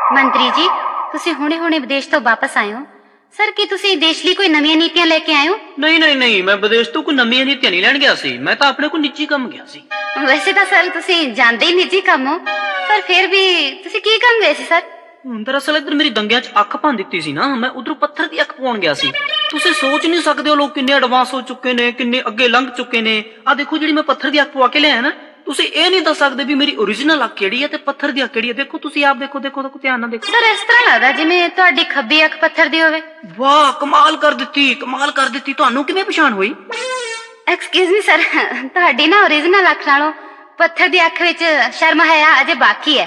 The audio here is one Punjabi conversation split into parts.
ਮੰਤਰੀ ਜੀ, ਤੁਸੀਂ ਹੁਣੇ-ਹੁਣੇ ਵਿਦੇਸ਼ ਤੋਂ ਵਾਪਸ ਆਏ ਹੋ। ਸਰ, ਕੀ ਤੁਸੀਂ ਦੇਸ਼ ਲਈ ਕੋਈ ਨਵੀਆਂ ਨੀਤੀਆਂ ਲੈ ਕੇ ਆਏ ਹੋ? ਨਹੀਂ, ਮੈਂ ਵਿਦੇਸ਼ ਤੋਂ ਕੋਈ ਨਵੀਆਂ ਨੀਤੀਆਂ ਨਹੀਂ ਲੈਣ ਗਿਆ ਸੀ। ਮੈਂ ਤਾਂ ਆਪਣੇ ਕੋਈ ਨਿੱਜੀ ਕੰਮ ਗਿਆ ਸੀ। ਵੈਸੇ ਤਾਂ ਸਰ ਤੁਸੀਂ ਜਾਂਦੇ ਹੀ ਨਿੱਜੀ ਕੰਮ ਹੋ, ਪਰ ਫਿਰ ਵੀ ਤੁਸੀਂ ਕੀ ਕੰਮ ਗਏ ਸੀ ਸਰ? ਦਰਅਸਲ ਇੱਧਰ ਮੇਰੀ ਦੰਗਿਆਂ 'ਚ ਅੱਖ ਭੰਨ ਦਿੱਤੀ ਸੀ ਨਾ, ਮੈਂ ਉਧਰੋਂ ਪੱਥਰ ਦੀ ਅੱਖ ਪਵਾਉਣ ਗਿਆ ਸੀ। ਤੁਸੀਂ ਸੋਚ ਨਹੀਂ ਸਕਦੇ ਹੋ ਲੋਕ ਕਿੰਨੇ ਐਡਵਾਂਸ ਹੋ ਚੁੱਕੇ ਨੇ, ਕਿੰਨੇ ਅੱਗੇ ਲੰਘ ਚੁੱਕੇ ਨੇ। ਆਹ ਦੇਖੋ, ਜਿਹੜੀ ਮੈਂ ਪੱਥਰ ਦੀ ਅੱਖ ਪਵਾ ਕੇ ਲਿਆਇਆ ਨਾ, ਤੁਸੀਂ ਇਹ ਨਹੀਂ ਦੱਸ ਸਕਦੇ ਵੀ ਮੇਰੀ ਓਰੀਜਨਲ ਅੱਖ ਕਿਹੜੀ ਹੈ ਤੇ ਪੱਥਰ ਦੀ ਅੱਖ ਕਿਹੜੀ ਹੈ। ਦੇਖੋ, ਤੁਸੀਂ ਆਪ ਦੇਖੋ ਧਿਆਨ ਨਾਲ ਦੇਖੋ। ਸਰ, ਇਸ ਤਰ੍ਹਾਂ ਲੱਗਦਾ ਜਿਵੇਂ ਤੁਹਾਡੀ ਖੱਬੀ ਅੱਖ ਪੱਥਰ ਦੀ ਹੋਵੇ। ਵਾਹ, ਕਮਾਲ ਕਰ ਦਿੱਤੀ। ਤੁਹਾਨੂੰ ਕਿਵੇਂ ਪਛਾਣ ਹੋਈ? ਐਕਸਕਿਊਜ਼ ਮੀ ਸਰ, ਤੁਹਾਡੀ ਨਾ ਓਰੀਜਨਲ ਅੱਖ ਨਾਲੋਂ ਪੱਥਰ ਦੀ ਅੱਖ ਵਿੱਚ ਸ਼ਰਮ ਹਯਾ ਅਜੇ ਬਾਕੀ ਹੈ।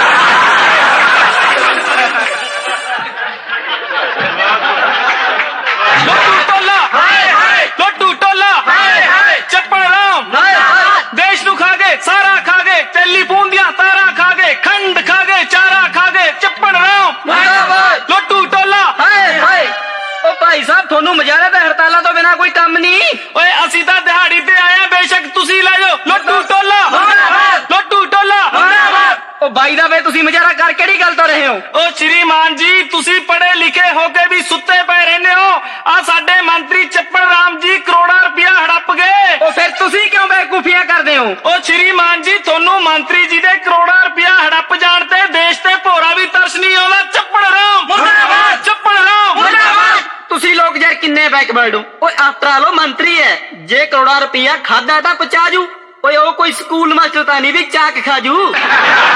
ਲੋਟੂ ਟੋਲਾ ਚੱਪਲ ਰਾਮ ਦੇਸ਼ ਨੂੰ ਖਾ ਗਏ, ਸਾਰਾ ਖਾ ਗਏ, ਟੈਲੀਫੋਨ ਦੀਆਂ ਤਾਰਾਂ ਖਾ ਗਏ, ਖੰਡ ਖਾ ਗਏ, ਚਾਰਾ ਖਾ ਗਏ, ਚੱਪਲ ਰਾਮ ਲੋਟੂ ਟੋਲਾ। ਓ ਭਾਈ ਸਾਹਿਬ, ਤੁਹਾਨੂੰ ਮਜਾਰਾ ਤੇ ਹੜਤਾਲਾਂ ਤੋਂ ਬਿਨਾਂ ਕੋਈ ਕੰਮ ਨਹੀਂ। ਓਏ ਅਸੀਂ ਤਾਂ ਦਿਹਾੜੀ ਤੇ ਆਏ ਆ, ਬੇਸ਼ੱਕ ਤੁਸੀਂ ਲੈ ਜਾਓ। ਲੋਟੂ ਟੋਲਾ ਲੋਟੂ ਟੋਲਾ। ਓ ਬਾਈ ਦਾ ਵੇ, ਤੁਸੀਂ ਮਜਾਰਾ ਕਰ ਕਿਹੜੀ ਗੱਲ ਤੋਂ ਰਹੇ ਹੋ? ਓ ਸ਼੍ਰੀਮਾਨ ਜੀ, ਤੁਸੀਂ ਪੜ੍ਹੇ ਲਿਖੇ ਹੋ ਕੇ ਵੀ ਸੁੱਤੇ ਪਏ ਰਹਿੰਦੇ ਹੋ। ਆ ਸਾਡੇ ਮੰਤਰੀ ਚੱਪਲ ਰਾਮ ਜੀ ਕਰੋੜਾਂ ਰੁਪਇਆ ਹੜੱਪ ਗਏ। ਓ ਫਿਰ ਤੁਸੀਂ ਕਿਉਂ ਬੇਵਕੂਫੀਆਂ ਕਰਦੇ ਹੋ? ਓ ਸ਼੍ਰੀਮਾਨ ਜੀ, ਤੁਹਾਨੂੰ ਮੰਤਰੀ ਜੀ ਦੇ ਕਰੋੜਾਂ ਰੁਪਇਆ ਹੜੱਪ ਜਾਣ ਤੇ ਦੇਸ਼ ਤੇ ਭੋਰਾ ਵੀ ਤਰਸ ਨਹੀਂ ਆਉਂਦਾ। ਚੱਪਲ ਰਾਮ ਮੁਰਦਾਬਾਦ, ਚੱਪਲ ਰਾਮ ਮੁਰਦਾਬਾਦ। ਤੁਸੀਂ ਲੋਕ ਯਾਰ ਕਿੰਨੇ ਬੈਕਵਰਡ ਹੋ। ਓਏ ਆਫਟਰ ਆਲ ਮੰਤਰੀ ਹੈ, ਜੇ ਕਰੋੜਾਂ ਰੁਪਇਆ ਖਾਦਾ ਤਾਂ ਪਚਾਜੂ। ਓਏ ਉਹ ਕੋਈ ਸਕੂਲ ਮਾਸਟਰ ਤਾਂ ਨਹੀਂ ਵੀ ਚਾਕ ਖਾਜੂ।